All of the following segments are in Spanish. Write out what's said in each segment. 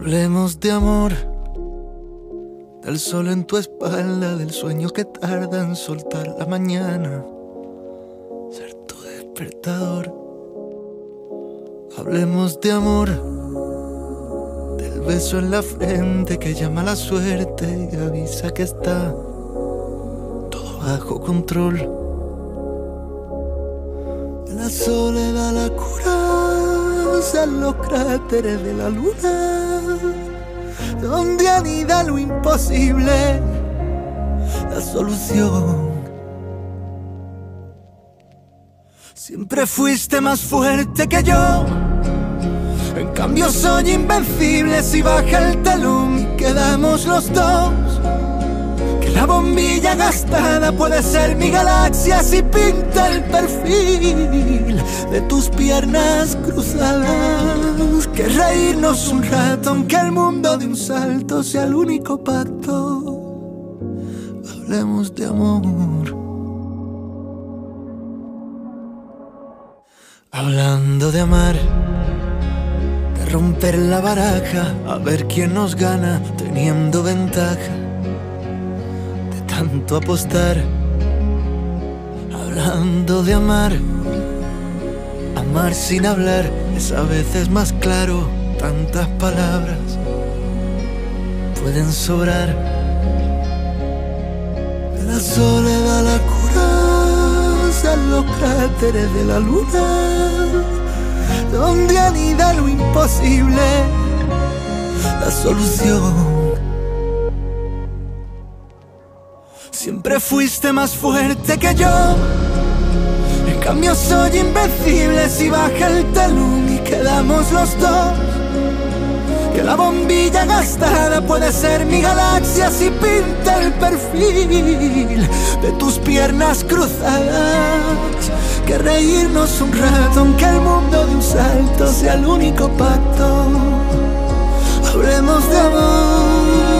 Hablemos de amor, del sol en tu espalda, del sueño que tarda en soltar la mañana, ser tu despertador. Hablemos de amor, del beso en la frente que llama a la suerte y avisa que está todo bajo control. De la soledad la cura en los cráteres de la luna, donde anida lo imposible, la solución. Siempre fuiste más fuerte que yo, en cambio soy invencible si baja el telón y quedamos los dos. Que la bombilla gastada puede ser mi galaxia si pinta el perfil de tus piernas cruzadas. Que reírnos un rato aunque el mundo de un salto sea el único pacto. Hablemos de amor. Hablando de amar, de romper la baraja, a ver quién nos gana teniendo ventaja, de tanto apostar. Hablando de amar, amar sin hablar es a veces más claro, tantas palabras pueden sobrar. De la soledad la cura en los cráteres de la luna, donde anida lo imposible, la solución. Siempre fuiste más fuerte que yo, en cambio soy invencible si baja el telón y quedamos los dos. Que la bombilla gastada puede ser mi galaxia si pinta el perfil de tus piernas cruzadas. Que reírnos un rato aunque el mundo de un salto sea el único pacto. Hablemos de amor.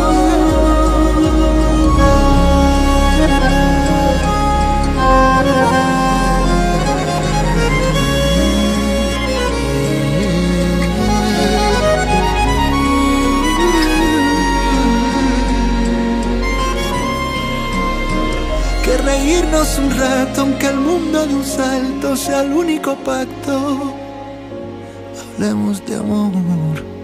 Que reírnos un rato aunque el mundo de un salto sea el único pacto. Hablemos de amor.